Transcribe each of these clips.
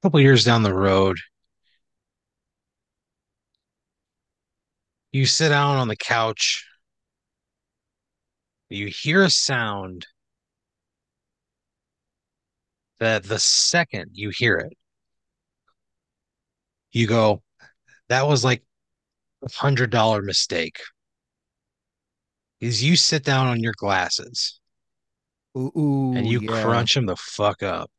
couple years down the road, you sit down on the couch, you hear a sound that the second you hear it, you go, that was like $100 mistake. Is you sit down on your glasses Ooh, and ooh, you yeah. crunch them the fuck up.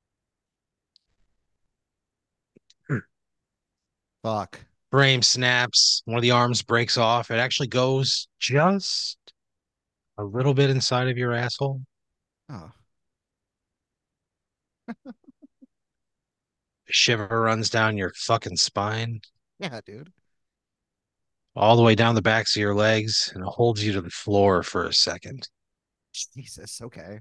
Fuck. Frame snaps, one of the arms breaks off. It actually goes just a little bit inside of your asshole. Oh, A shiver runs down your fucking spine, yeah, dude. all the way down the backs of your legs, and it holds you to the floor for a second. Jesus. Okay.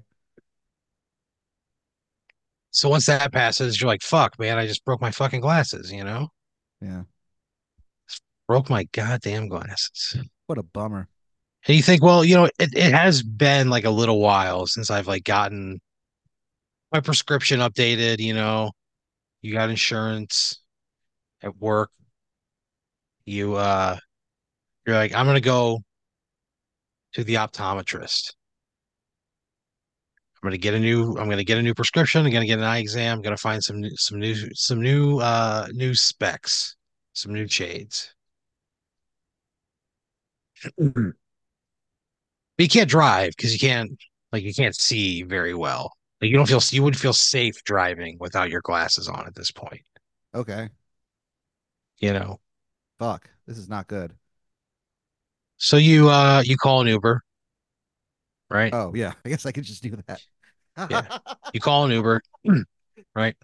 So once that passes, you're like, fuck, man, I just broke my fucking glasses, you know? Yeah. Broke my goddamn glasses. What a bummer. And you think, well, it has been like a little while since I've like gotten my prescription updated, you got insurance at work. You're like, I'm gonna go to the optometrist. I'm gonna get a new prescription. I'm gonna get an eye exam. I'm gonna find new specs, some new shades. Mhm. But you can't drive because you can't see very well. Like you wouldn't feel safe driving without your glasses on at this point, Okay. you know. Fuck. This is not good. So you call an Uber, right? Oh, yeah. I guess I could just do that. Yeah. You call an Uber, right?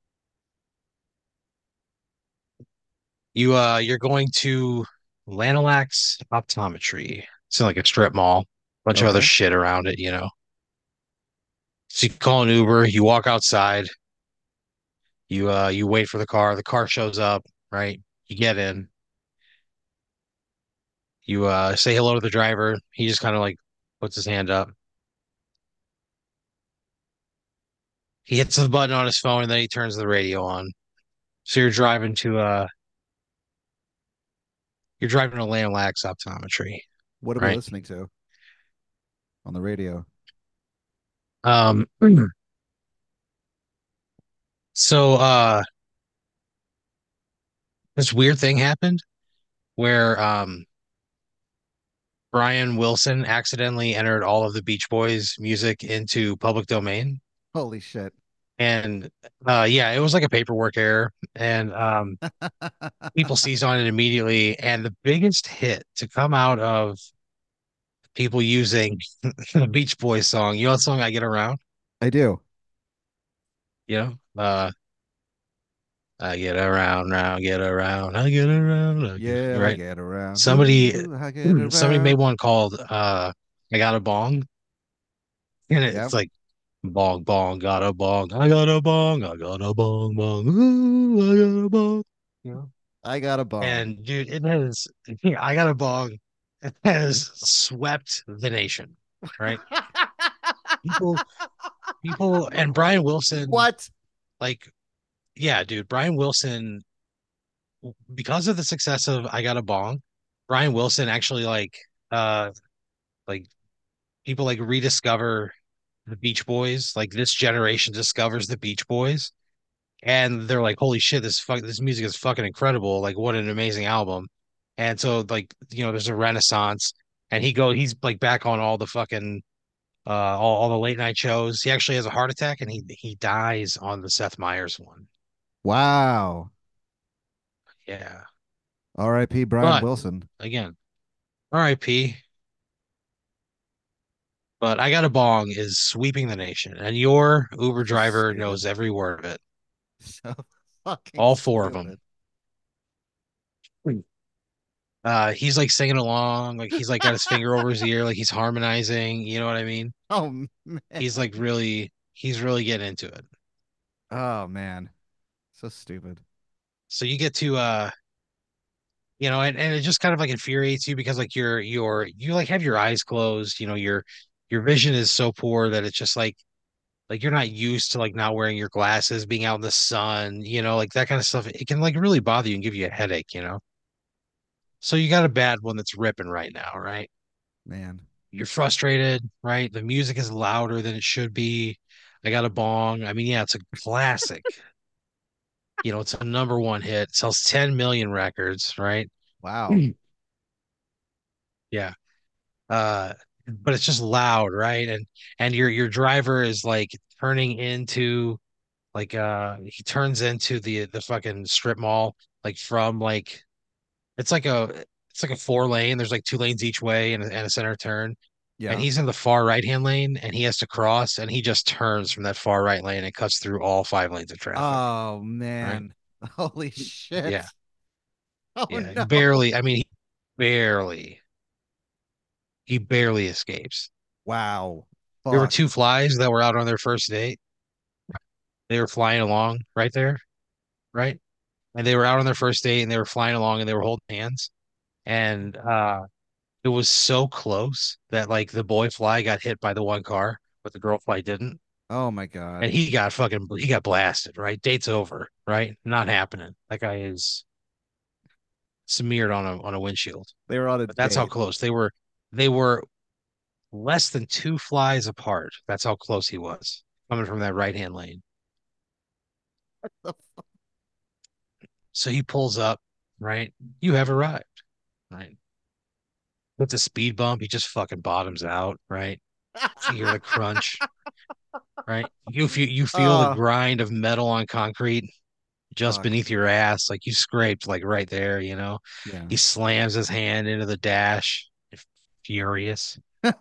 You're going to Lanolax Optometry. It's in like a strip mall, bunch of other Okay. shit around it. So you call an Uber, you walk outside, you wait for the car shows up, right? You get in, you say hello to the driver. He just kind of like puts his hand up. He hits the button on his phone and then he turns the radio on. So you're driving to Lanolax Optometry, What are we right? listening to on the radio? Um so this weird thing happened where Brian Wilson accidentally entered all of the Beach Boys music into public domain. Holy shit. And yeah, it was like a paperwork error. And people seized on it immediately. And the biggest hit to come out of people using the Beach Boys song, you know what song I Get Around? I do. You know? I get around, round, get around, I get around, Yeah, I right? get around. Somebody Ooh, I get somebody made around. one called I Got a Bong. And Yeah. it's like bong bong, got a bong, I got a bong, I got a bong bong, ooh, I got a bong. You know? I got a bong. And dude, it has yeah, I got a bong. It has swept the nation, right? People, people, and Brian Wilson, What? like, yeah, dude, Brian Wilson, because of the success of I Got a Bong, Brian Wilson actually like people like rediscover the Beach Boys. Like this generation discovers the Beach Boys and they're like, "Holy shit, this music is fucking incredible! Like, what an amazing album!" And so, like, there's a renaissance, and he's like back on all the fucking all the late night shows. He actually has a heart attack, and he dies on the Seth Meyers one. Wow. Yeah, R.I.P. Brian but Wilson. again, R.I.P. But I Got a Bong is sweeping the nation, and your Uber So driver stupid. knows every word of it, So fucking all four of them. stupid. He's like singing along, like he's like got his finger over his ear, like he's harmonizing. You know what I mean? Oh man. He's really getting into it. Oh man. So stupid. So you get to and it just kind of like infuriates you because like you like have your eyes closed, your vision is so poor that it's just like like you're not used to like not wearing your glasses, being out in the sun, like that kind of stuff. It can like really bother you and give you a headache. So you got a bad one that's ripping right now, right? Man. You're frustrated, right? The music is louder than it should be. I got a bong. I mean, yeah, it's a classic. It's a number one hit, sells 10 million records, right? Wow. Yeah. Uh, but it's just loud, right? And your driver is like turning into like he turns into the fucking strip mall like from like it's like a 4 lane. There's like 2 lanes each way and a center turn. And Yeah. he's in the far right hand lane and he has to cross and he just turns from that far right lane and cuts through all 5 lanes of traffic. Oh Right. man. Holy Yeah. shit. Oh Yeah. no. Barely. I mean, barely, he barely escapes. Wow. There were Fuck. two flies that were out on their first date. They were flying along right there. Right. And they were out on their first date and they were flying along and they were holding hands. And it was so close that like the boy fly got hit by the one car, but the girl fly didn't. Oh my And God. he got blasted, right? Date's over, right? Not happening. That guy is smeared on a windshield. They were on a But that's how date. close they were less than 2 flies apart. That's how close he was coming from that right hand lane. So he pulls up, right? You have arrived, right? With the speed bump, he just fucking bottoms out, right? You hear the crunch, right? You feel the Oh, grind of metal on concrete just fuck. beneath your ass, like you scraped like right there. Yeah. He slams his hand into the dash, furious.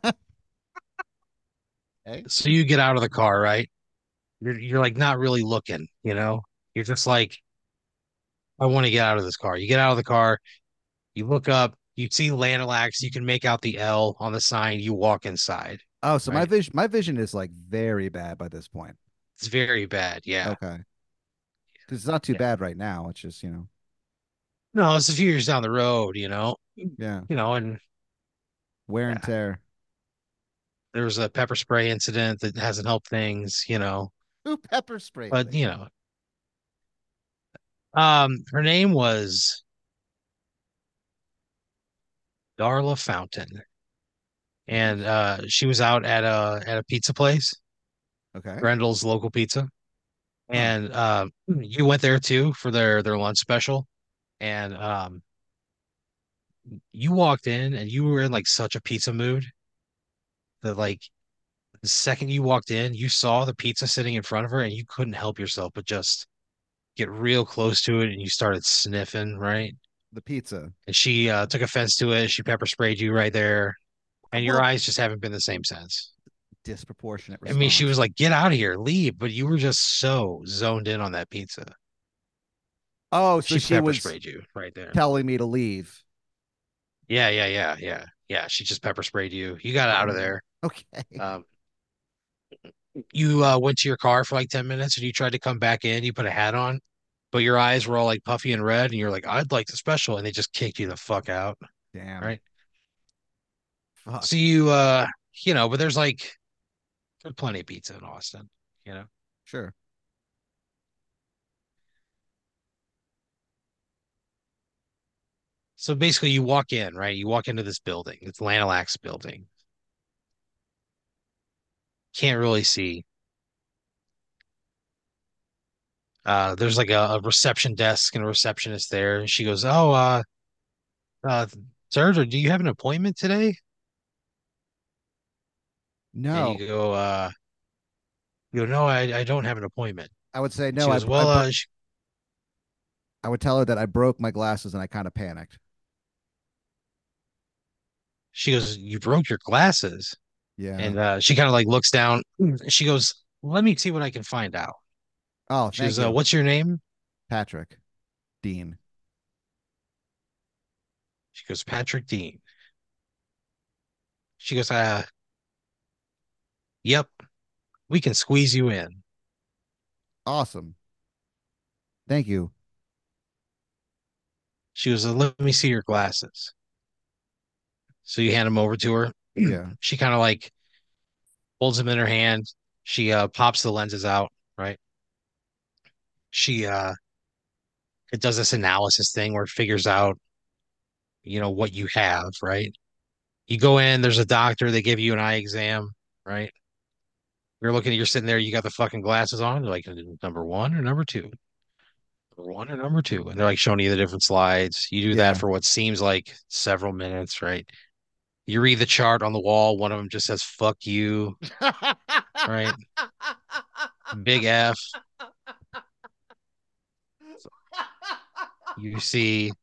Hey. So you get out of the car, right? You're like not really looking. You're just like, I want to get out of this car. You get out of the car, you look up, you see Lanolax, you can make out the L on the sign, you walk inside, Oh, so my right? vision is like very bad by this point. It's very bad. Yeah. Okay. Because it's not too Yeah. bad right now. It's just, No, it's a few years down the road. yeah, And wear and yeah, tear. there was a pepper spray incident that hasn't helped things. Who pepper sprayed But me? her name was Darla Fountain, and Nice. she was out at a pizza place, Okay. Grendel's local pizza, Huh. and you went there too for their lunch special, and you walked in and you were in like such a pizza mood that like the second you walked in, you saw the pizza sitting in front of her and you couldn't help yourself but just get real close to it and you started sniffing, right? The pizza. And she took offense to it. She pepper sprayed you right there, and your Well, eyes just haven't been the same since. disproportionate I mean, she was response. like, "Get out of here, leave," but you were just so zoned in on that pizza. Oh, so She she pepper was sprayed you right there. telling me to leave. Yeah, yeah, yeah, yeah, yeah. She just pepper sprayed you. You got out of there. Okay. Um, you went to your car for like 10 minutes, and you tried to come back in. You put a hat on, but your eyes were all like puffy and red, and you're like, "I'd like the special," and they just kicked you the fuck out, Damn. right? So Fuck. but there's plenty of pizza in Austin, you know. Sure. So basically, you walk in, right? You walk into this building. It's Lanalax building. Can't really see. There's like a reception desk and a receptionist there. And she goes, "Oh, uh, sir, do you have an appointment today?" And No, you go, "No, I don't have an appointment." I would say And she no. goes, "Well, I would tell her that I broke my glasses and I kind of panicked. she goes, "You broke your glasses." Yeah. And she kind of like looks down. She goes, "Let me see what I can find out." Oh, She thank goes, you, "What's your name?" Patrick Dean. She goes, "Patrick Dean." She goes, "Yep, we can squeeze you in." Awesome. Thank you. She goes, "Let me see your glasses." So you hand them over to her. Yeah. She kind of like holds them in her hand. She pops the lenses out, right? She it does this analysis thing where it figures out, what you have, right? You go in, there's a doctor, they give you an eye exam, right? You're sitting there, you got the fucking glasses on, they're like number one or number two, number one or number two, and they're like showing you the different slides. You do that Yeah. for what seems like several minutes, right? You read the chart on the wall, one of them just says "fuck you," right? Big F. You see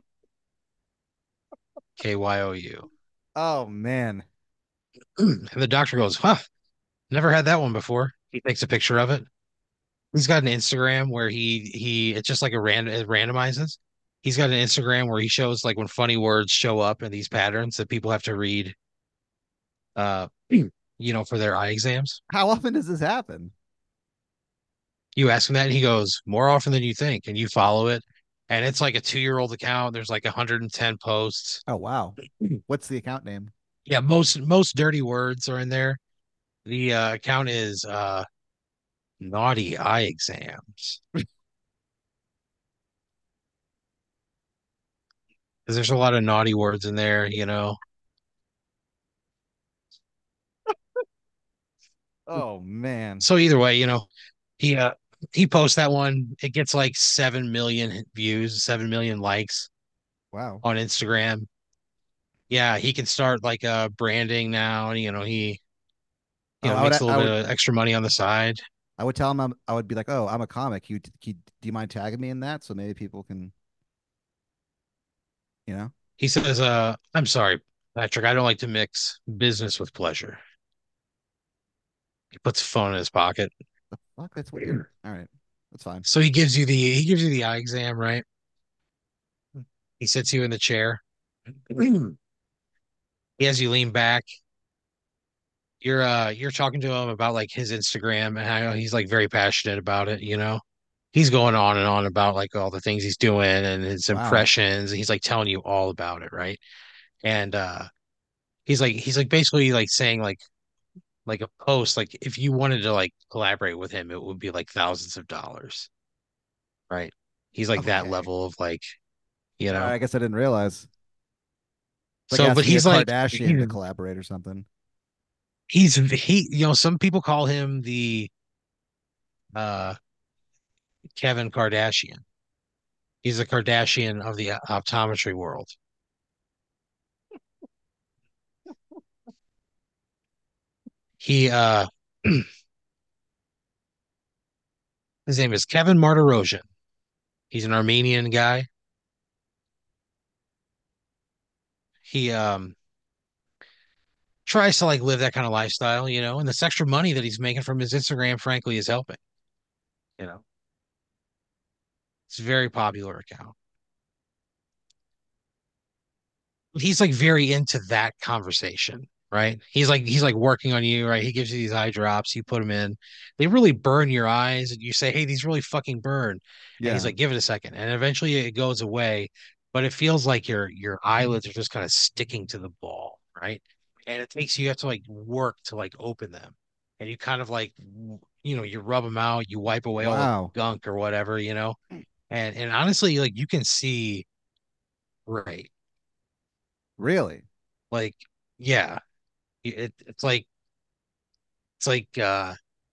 KYOU. Oh man. And the doctor goes, huh, never had that one before. He takes a picture of it. He's got an Instagram where he it's just like it randomizes. He's got an Instagram where he shows like when funny words show up in these patterns that people have to read uh for their eye exams. How often does this happen? You ask him that and he goes, more often than you think, and you follow it. And it's like a 2-year-old account. There's like 110 posts. Oh wow. What's the account name? Yeah, most dirty words are in there. The account is naughty eye exams. Because there's a lot of naughty words in there. Oh man. So either way, he uh he posts that one. It gets like 7 million views, 7 million likes Wow. on Instagram. Yeah, he can start like branding now, and he Oh, makes a little bit of extra money on the side. I would tell him I would be like, "Oh, I'm a comic. Do you mind tagging me in that so maybe people can, you know?" He says, I'm sorry, Patrick, I don't like to mix business with pleasure. He puts a phone in his pocket. The fuck, that's weird. All right. That's fine. So he gives you the eye exam, right? He sits you in the chair. He has you lean back. You're talking to him about like his Instagram and how he's like very passionate about it. He's going on and on about like all the things he's doing and his Wow. impressions. He's like telling you all about it, right? And he's like basically like saying like a post, like if you wanted to like collaborate with him, it would be like thousands of dollars, right? He's like that Okay. level of like, you All right, know. I guess I didn't realize. It's like So, but asking a he's like Kardashian to collaborate or something. some people call him the uh Kevin Kardashian. He's a Kardashian of the optometry world. He his name is Kevin Martirosyan. He's an Armenian guy. He tries to like live that kind of lifestyle, and this extra money that he's making from his Instagram, frankly, is helping. You know, it's a very popular account. He's like very into that conversation, right? He's like working on you, right? He gives you these eye drops, you put them in. They really burn your eyes, and you say, "Hey, these really fucking burn." And he's Yeah. like, "Give it a second." And eventually it goes away, but it feels like your eyelids are just kind of sticking to the ball, right? And you have to like work to like open them. And you kind of like you rub them out, you wipe away all the Wow. gunk or whatever. And honestly, like you can see right. Really? Like, yeah, it's like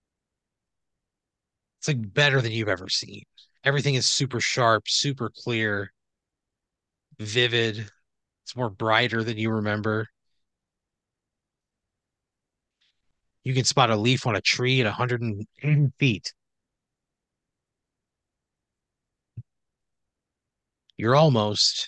it's like better than you've ever seen. Everything is super sharp, super clear, vivid. It's more brighter than you remember. You can spot a leaf on a tree at 180 feet. You're almost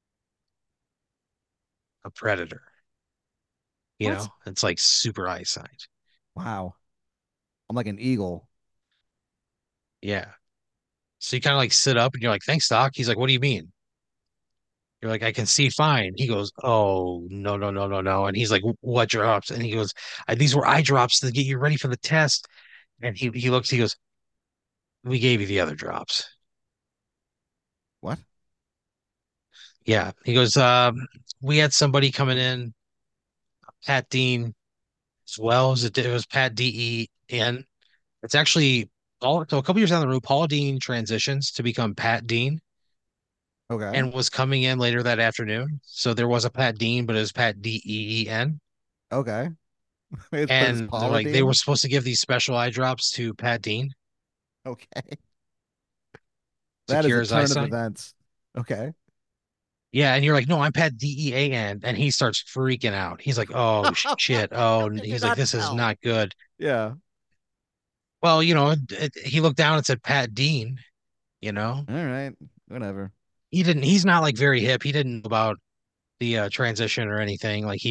a predator. What? It's like super eyesight. Wow. I'm like an eagle. Yeah. So you kind of like sit up and you're like, thanks, Doc. He's like, what do you mean? You're like, I can see fine. He goes, oh, no, no, no, no, no. And he's like, what drops? And he goes, these were eye drops to get you ready for the test. And he looks, he goes, we gave you the other drops. What? Yeah. He goes, we had somebody coming in, Pat Dean, as well as it was Pat DE. And it's actually all so a couple years down the road, Paula Dean transitions to become Pat Dean Okay. and was coming in later that afternoon. So there was a Pat Dean, but it was Pat Dean. Okay. But it's And they're Paula like they were Dean. supposed to give these special eye drops to Pat Dean Okay. to That is cure a his turn of eyesight. events. Okay. Yeah, and you're like, no, I'm Pat Dean, and he starts freaking out. He's like, oh shit, How oh, could you he's like, not this is tell? not good. Yeah. Well, he looked down and said Pat Dean. You know, All right. Whatever. he didn't. He's not like very hip. He didn't know about the transition or anything. Like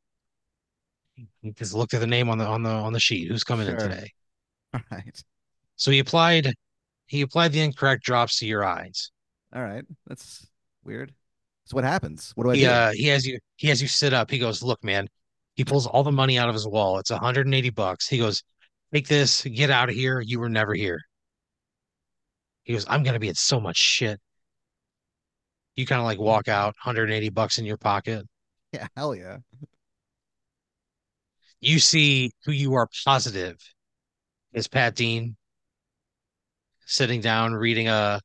he just looked at the name on the sheet. Who's coming in Sure. today? All right. So he applied the incorrect drops to your eyes. All right. That's weird. So what happens? What do I He do? uh he has you sit up. He goes, look, man. He pulls all the money out of his wallet. It's $180. He goes, take this, get out of here. You were never here. He goes, I'm gonna be in so much shit. You kind of like walk out, $180 in your pocket. Yeah, hell yeah. You see who you are positive is Pat Dean sitting down reading a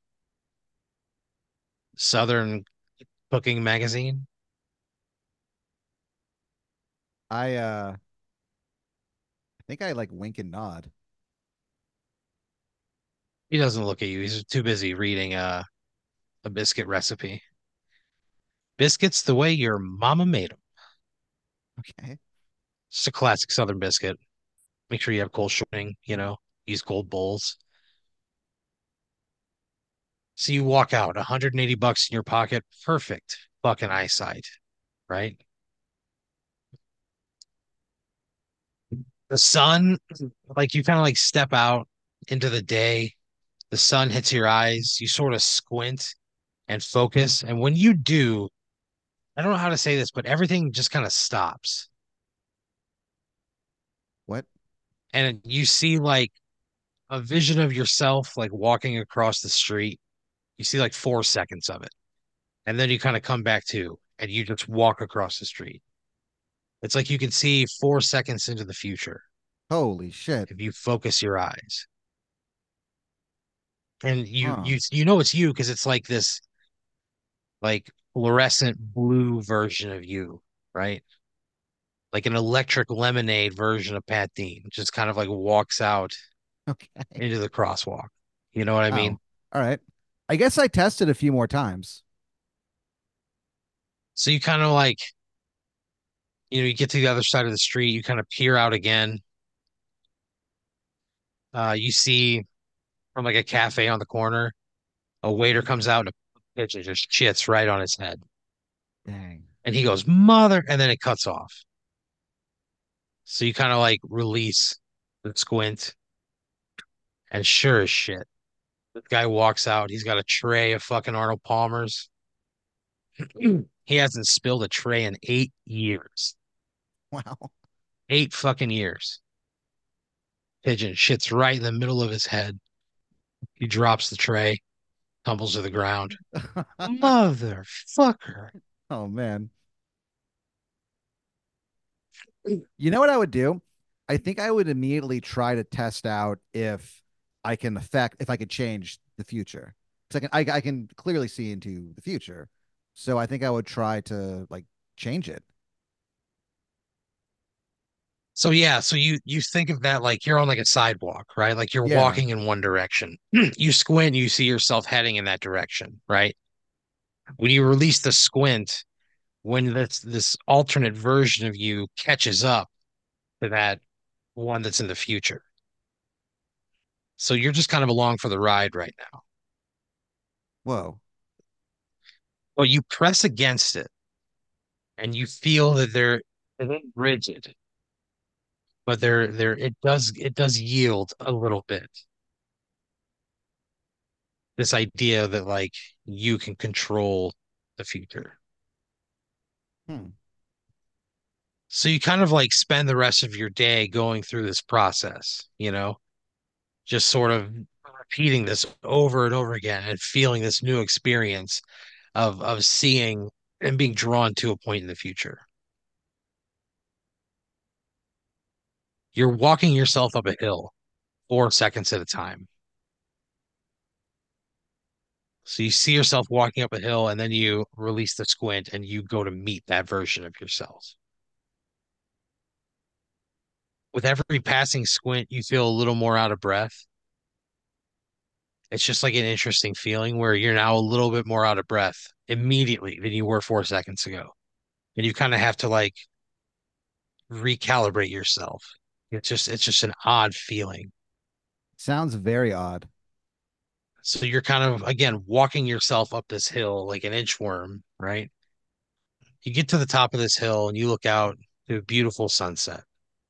Southern cooking magazine. I think I like wink and nod. He doesn't look at you. He's too busy reading a biscuit recipe. Biscuits the way your mama made them. Okay. It's a classic Southern biscuit. Make sure you have cold shortening, use cold bowls. So you walk out, $180 in your pocket, perfect fucking eyesight, right? The sun, like you kind of like step out into the day, the sun hits your eyes, you sort of squint and focus. And when you do, I don't know how to say this, but everything just kind of stops. What? And you see like a vision of yourself like walking across the street. You see like 4 seconds of it. And then you kind of come back to and you just walk across the street. It's like you can see 4 seconds into the future Holy shit. if you focus your eyes. And you Huh. you you know it's you because it's like this like fluorescent blue version of you, right? Like an electric lemonade version of Pat Dean, just kind of like walks out Okay. into the crosswalk. You know what I mean? Oh. All right. I guess I tested a few more times. So you kind of like, you get to the other side of the street, you kind of peer out again. You see from like a cafe on the corner, a waiter comes out and a pigeon just shits right on his head. Dang. And he goes, mother, and then it cuts off. So you kind of like release the squint, and sure as shit, the guy walks out. He's got a tray of fucking Arnold Palmer's. He hasn't spilled a tray in 8 years. Wow. 8 fucking years. Pigeon shits right in the middle of his head. He drops the tray, tumbles to the ground. Motherfucker. Oh man. You know what I would do? I think I would immediately try to test out if I could change the future. Because I can clearly see into the future. So I think I would try to like change it. So yeah, so you think of that like you're on like a sidewalk, right? Like you're Yeah. walking in one direction. You squint, you see yourself heading in that direction, right? When you release the squint, when this alternate version of you catches up to that one that's in the future. So you're just kind of along for the ride right now. Whoa. Well, you press against it and you feel that they're rigid, but it does yield a little bit. This idea that like you can control the future. Hmm. So you kind of like spend the rest of your day going through this process, just sort of repeating this over and over again and feeling this new experience of seeing and being drawn to a point in the future. You're walking yourself up a hill 4 seconds at a time. So you see yourself walking up a hill and then you release the squint and you go to meet that version of yourself. With every passing squint, you feel a little more out of breath. It's just like an interesting feeling where you're now a little bit more out of breath immediately than you were 4 seconds ago. And you kind of have to like recalibrate yourself. It's just an odd feeling. Sounds very odd. So you're kind of again walking yourself up this hill like an inchworm, right? You get to the top of this hill and you look out to a beautiful sunset.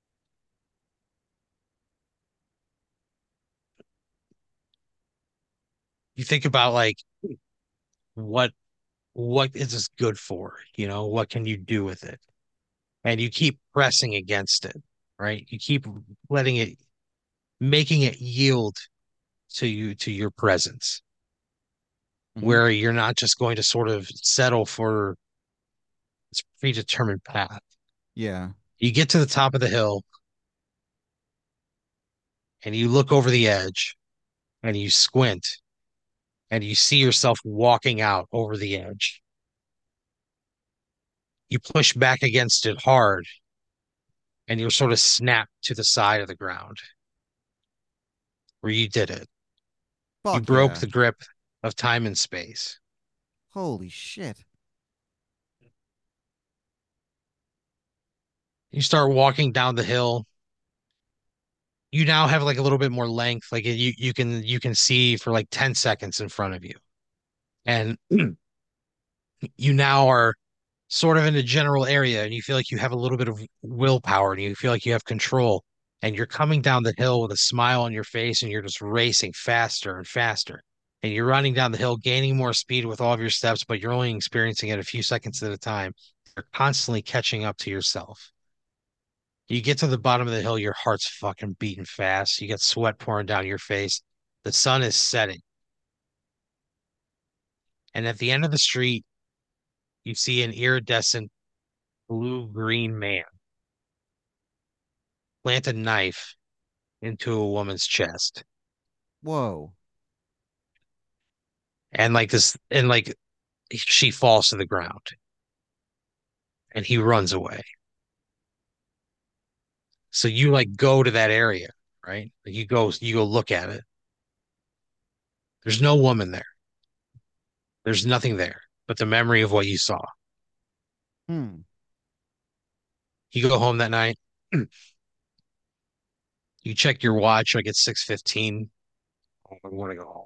You think about like what what is this good for? You know, what can you do with it? And you keep pressing against it, right? You keep letting it, making it yield to you, to your presence, Hmm. where you're not just going to sort of settle for this predetermined path. Yeah. You get to the top of the hill and you look over the edge and you squint and you see yourself walking out over the edge. You push back against it hard and you're sort of snapped to the side of the ground where you did it. You Fuck broke yeah. the grip of time and space. Holy shit. You start walking down the hill. You now have like a little bit more length. Like you can see for like 10 seconds in front of you. And you now are sort of in a general area and you feel like you have a little bit of willpower and you feel like you have control. And you're coming down the hill with a smile on your face and you're just racing faster and faster. And you're running down the hill, gaining more speed with all of your steps, but you're only experiencing it a few seconds at a time. You're constantly catching up to yourself. You get to the bottom of the hill, your heart's fucking beating fast. You get sweat pouring down your face. The sun is setting. And at the end of the street, you see an iridescent blue-green man plant a knife into a woman's chest. Whoa. And like this, and like she falls to the ground and he runs away. So you like go to that area, right? Like you go look at it. There's no woman there. There's nothing there but the memory of what you saw. Hmm. You go home that night. You check your watch, like it's 6:15. I want to go home.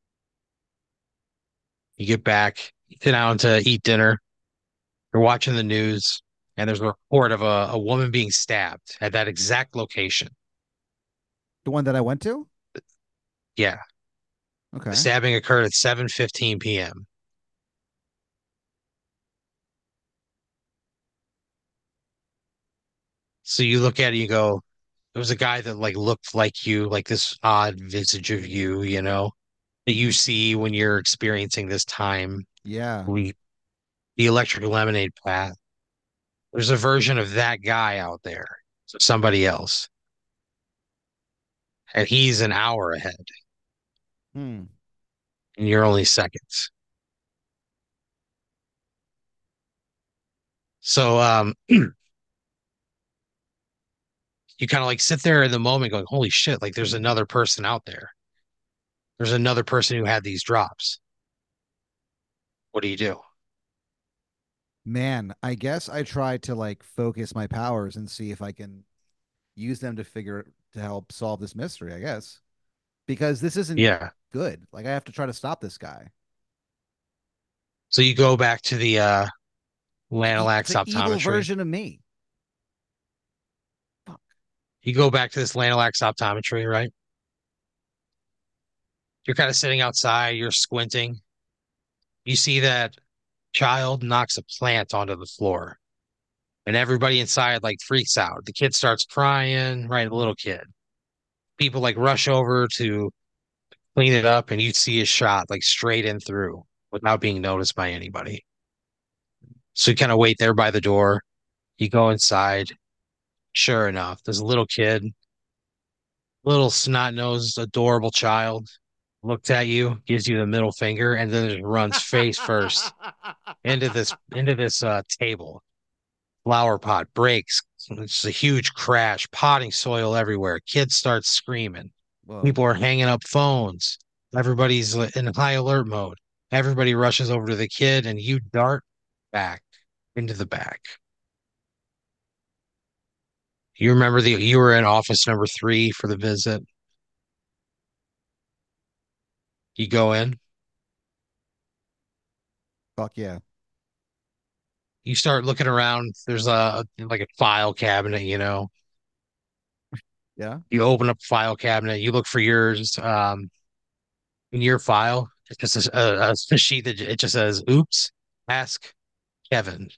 You get back, you sit down to eat dinner. You're watching the news, and there's a report of a woman being stabbed at that exact location. The one that I went to? Yeah, the Okay. stabbing occurred at 7:15 p.m. So you look at it, you go, there was a guy that like looked like you, like this odd visage of you, that you see when you're experiencing this time Yeah. leap, the electric lemonade path. There's a version of that guy out there. So somebody else. And he's an hour ahead, Hmm. and you're only seconds. So you kind of like sit there in the moment going, holy shit, like there's another person out there. There's another person who had these drops. What do you do? Man, I guess I try to like focus my powers and see if I can use them to figure to help solve this mystery, I guess. Because this isn't Yeah. good. Like I have to try to stop this guy. So you go back to the It's Lanalax an evil optometry. version of me. Fuck. You go back to this Lanalax optometry, right? You're kind of sitting outside, you're squinting. You see that child knocks a plant onto the floor, and everybody inside like freaks out. The kid starts crying, right? The little kid. People like rush over to clean it up, and you see a shot like straight in through without being noticed by anybody. So you kind of wait there by the door. You go inside. Sure enough, this little kid, little snot-nosed, adorable child, looks at you, gives you the middle finger, and then just runs face first into this table. Flower pot breaks. It's a huge crash, potting soil everywhere. Kids start screaming. Whoa. People are hanging up phones. Everybody's in high alert mode. Everybody rushes over to the kid, and you dart back into the back. You remember you were in office number 3 for the visit. You go in, Fuck yeah. you start looking around. There's a like a file cabinet, you know. Yeah. You open up a file cabinet, you look for yours. In your file, it's just a sheet that it just says, "Oops, ask Kevin."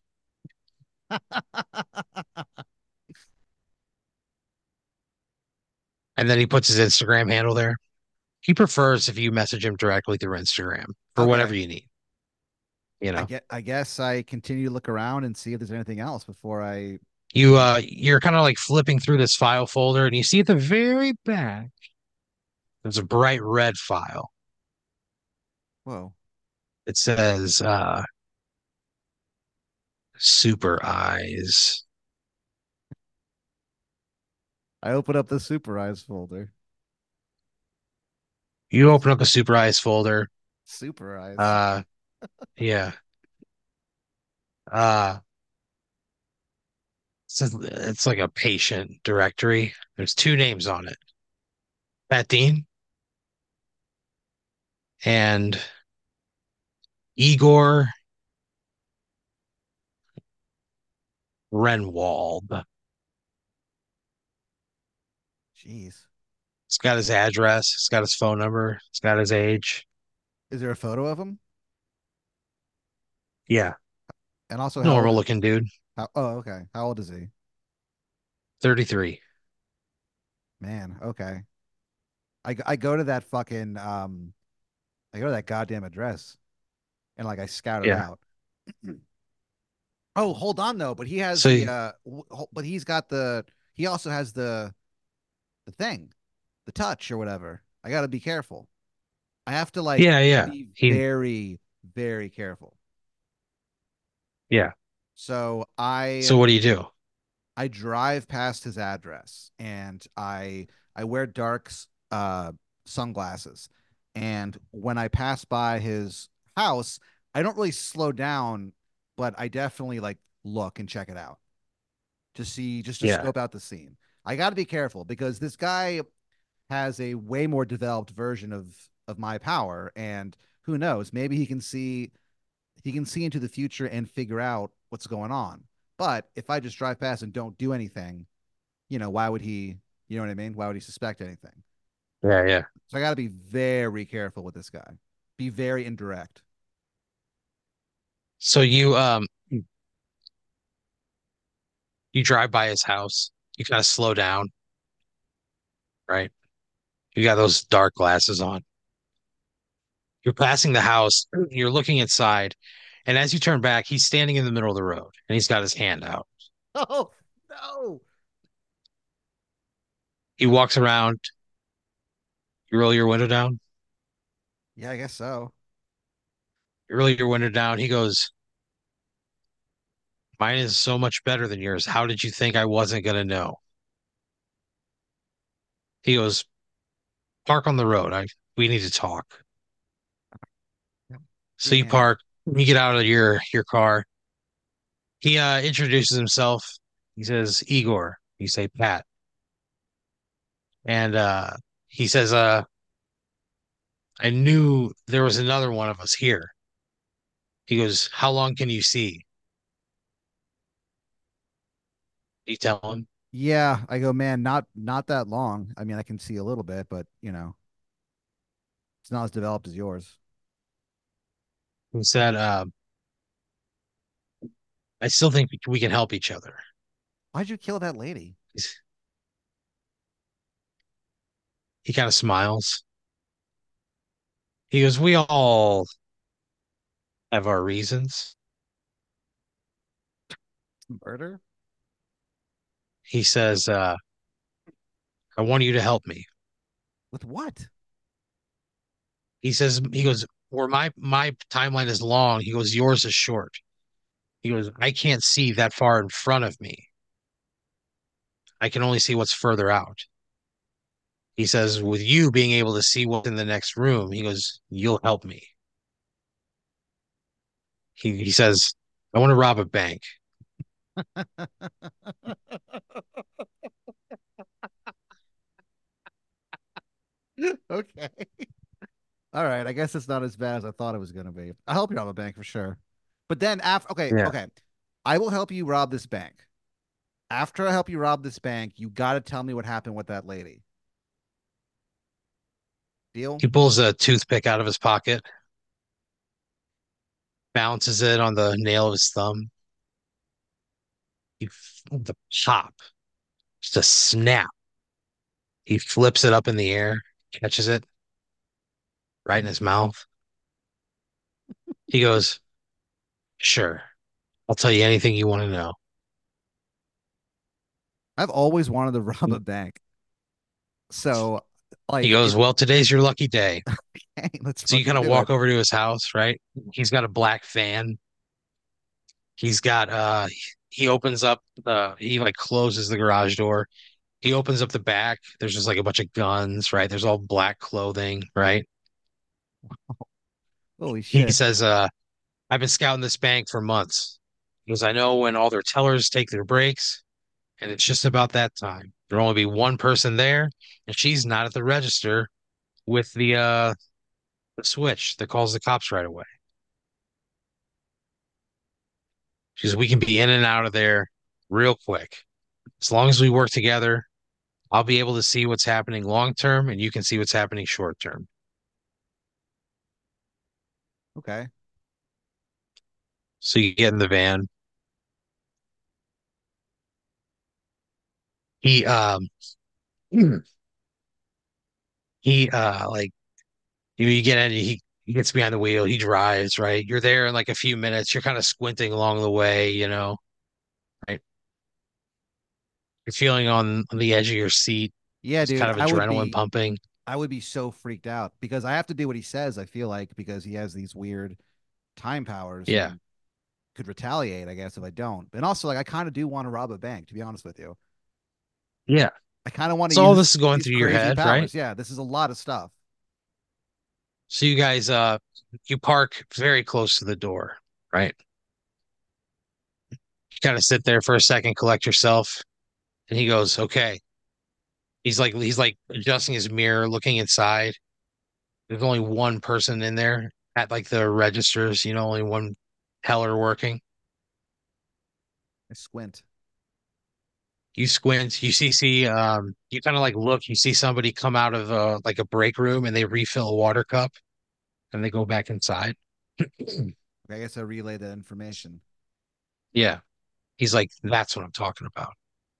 And then he puts his Instagram handle there. He prefers if you message him directly through Instagram for whatever Okay. you need, you know. I guess I continue to look around and see if there's anything else before I, You're kind of like flipping through this file folder and you see at the very back there's a bright red file. whoa. It says Super Eyes. I open up the Super Eyes folder. You open up the Super Eyes folder. Super Eyes. Uh yeah. Uh it's like a patient directory. There's 2 names on it. Pat Dean and Igor Renwald. Jeez. It's got his address, it's got his phone number, it's got his age. Is there a photo of him? Yeah, And also, how old normal is, looking dude. oh, okay. How old is he? 33. Man, okay. I go to that fucking I go to that goddamn address and like I scout it Yeah. out. Oh, hold on though, but he has So the but he's got the he also has the thing, the touch or whatever. I got to be careful. I have to like yeah, yeah. be He very very careful. yeah. So So what do you do? I drive past his address and I wear dark sunglasses. And when I pass by his house, I don't really slow down, but I definitely like look and check it out to see just to Yeah. scope out the scene. I got to be careful because this guy has a way more developed version of my power and who knows, maybe he can see into the future and figure out what's going on. But if I just drive past and don't do anything, why would he, you know what I mean? Why would he suspect anything? Yeah, yeah. So I got to be very careful with this guy. Be very indirect. So you drive by his house. You kind of slow down, right? You got those dark glasses on. You're passing the house, you're looking inside, and as you turn back, he's standing in the middle of the road and he's got his hand out. Oh, no. He walks around, you roll your window down, Yeah, I guess so. you roll your window down. He goes, "Mine is so much better than yours. How did you think I wasn't gonna know?" He goes, "Park on the road. We need to talk." So you Damn. park, you get out of your car. He introduces himself. He says, "Igor." You say, "Pat." And he says, "I knew there was another one of us here." He goes, "How long can you see?" You tell him. Yeah, I go, man, not that long. I mean, I can see a little bit, but it's not as developed as yours. He said, "I still think we can help each other." Why'd you kill that lady? He kind of smiles. He goes, "We all have our reasons." Murder? He says, I want you to help me. With what? He says, he goes, where my timeline is long, he goes, yours is short. He goes, I can't see that far in front of me. I can only see what's further out. He says, with you being able to see what's in the next room, he goes, you'll help me. He says, I want to rob a bank. Okay. All right. I guess it's not as bad as I thought it was going to be. I'll help you rob a bank for sure. But then after, okay, Yeah. okay. I will help you rob this bank. After I help you rob this bank, you got to tell me what happened with that lady. Deal? He pulls a toothpick out of his pocket, bounces it on the nail of his thumb. The pop, just a snap. He flips it up in the air, catches it right in his mouth. He goes, sure, I'll tell you anything you want to know. I've always wanted to rob a bank. So, He like, goes, well, today's your lucky day. hey, let's So you kind fucking of do it. walk over to his house, right? He's got a black van. He's got he opens up he like closes the garage door. He opens up the back. There's just like a bunch of guns, right? There's all black clothing, right? Holy He shit. says, I've been scouting this bank for months. He goes, I know when all their tellers take their breaks, and it's just about that time. There'll only be one person there, and she's not at the register with the switch that calls the cops right away. She says, we can be in and out of there real quick. As long as we work together, I'll be able to see what's happening long term, and you can see what's happening short term. Okay. So you get in the van. He he like you get in, he gets behind the wheel, he drives, right? You're there in like a few minutes, you're kind of squinting along the way, right? You're feeling on the edge of your seat. Yeah, It's dude. kind of adrenaline pumping. I would be so freaked out because I have to do what he says, I feel like, because he has these weird time powers Yeah. and could retaliate, I guess, if I don't. And also, like, I kind of do want to rob a bank, to be honest with you. Yeah. I kind of want to So all this use is going these through your crazy head, right? powers. Yeah, this is a lot of stuff. So you guys you park very close to the door, right? You kind of sit there for a second, collect yourself, and he goes, "Okay." He's like adjusting his mirror, looking inside. There's only one person in there at like the registers, only one teller working. I squint. You squint, you kind of like look, you see somebody come out of like a break room and they refill a water cup and they go back inside. I guess I relay that information. Yeah. He's like, that's what I'm talking about.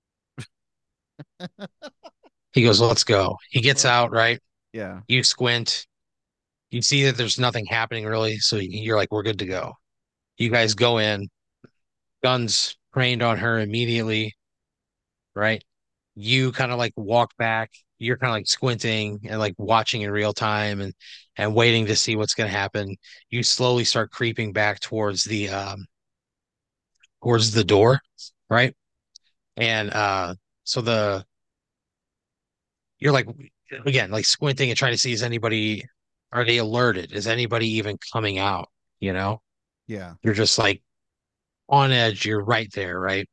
He goes, let's go. He gets Fuck. out, right? Yeah. You squint. You see that there's nothing happening really. So you're like, we're good to go. You guys go in, guns trained on her immediately, right? You kind of like walk back. You're kind of like squinting and like watching in real time and waiting to see what's going to happen. You slowly start creeping back towards the door, right? And so the you're like again like squinting and trying to see, is anybody, are they alerted? Is anybody even coming out? You know, Yeah. you're just like on edge. You're right there, right?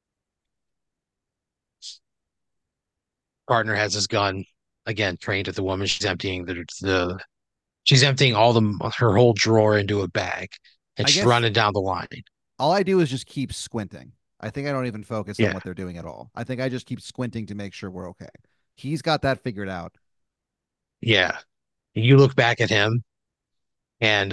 Partner has his gun again, trained at the woman. She's emptying her whole drawer into a bag and I she's guess running down the line. all I do is just keep squinting. I think I don't even focus on Yeah, what they're doing at all. I think I just keep squinting to make sure we're okay. He's got that figured out. yeah. You look back at him and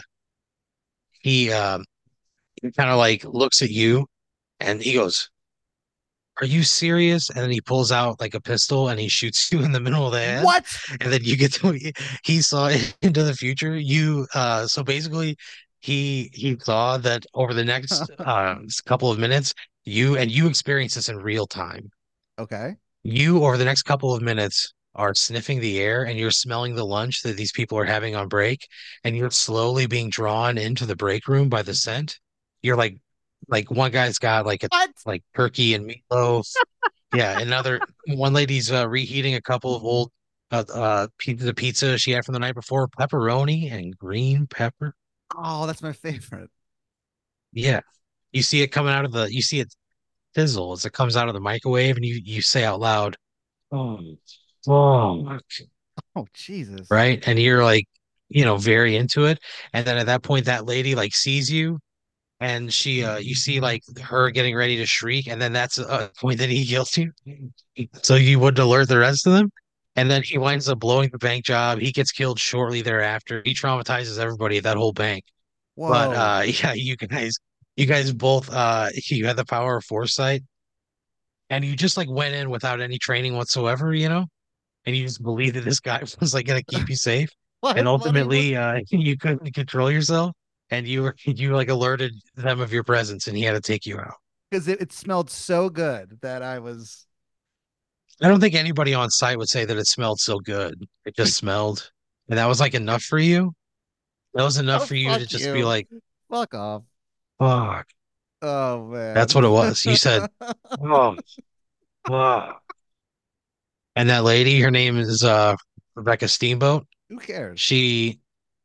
he kind of like looks at you and he goes, are you serious? And then he pulls out like a pistol and he shoots you in the middle of the head. What? And then you get to he saw into the future. So basically he saw that over the next couple of minutes, you experience this in real time. Okay. You, over the next couple of minutes, are sniffing the air and you're smelling the lunch that these people are having on break, and you're slowly being drawn into the break room by the scent. You're like one guy's got like a What? like turkey and meatloaf. Yeah, another one lady's reheating a couple of old pizza she had from the night before, pepperoni and green pepper. Oh, that's my favorite. Yeah. You see it coming out of the you see it sizzle as it comes out of the microwave and you say out loud, "Oh, oh." Oh, Jesus. Right? And you're like, very into it. And then at that point, that lady like sees you and you see like her getting ready to shriek. And then that's a point that he kills you. So you wouldn't alert the rest of them. And then he winds up blowing the bank job. He gets killed shortly thereafter. He traumatizes everybody at that whole bank. But Whoa. yeah, you guys both you had the power of foresight and you just like went in without any training whatsoever. And you just believed that this guy was like gonna keep you safe. My And money was ultimately, you couldn't control yourself, and you like alerted them of your presence, and he had to take you out. because it smelled so good that I was. I don't think anybody on site would say that it smelled so good. It just smelled, and that was like enough for you. That was enough Oh, for you to fuck just be you. like, Fuck off. "Fuck." Oh, That's man. what it was. You said, "Oh, fuck." And that lady, her name is Rebecca Steamboat. Who cares? She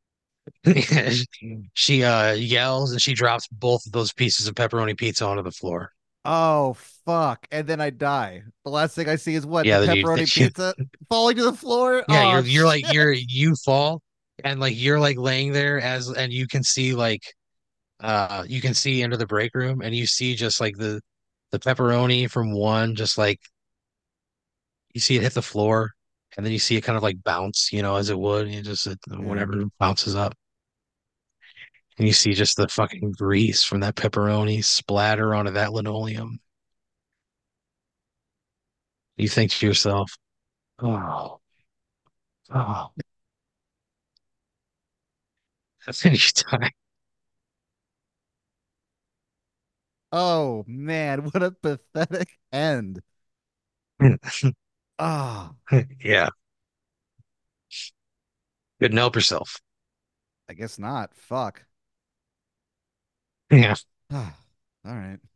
she yells and she drops both of those pieces of pepperoni pizza onto the floor. Oh, fuck. And then I die. The last thing I see is what? The Yeah, then pepperoni pizza falling to the floor? yeah, Oh, you're like shit. you fall and like you're like laying there as and you can see like you can see into the break room and you see just like the pepperoni from one just like you see it hit the floor and then you see it kind of like bounce, as it would, and Yeah. whatever bounces up. And you see just the fucking grease from that pepperoni splatter onto that linoleum. You think to yourself, oh, oh, that's any time. Oh, man. What a pathetic end. Oh, Yeah, couldn't help yourself. I guess not. Fuck. Yeah. All right.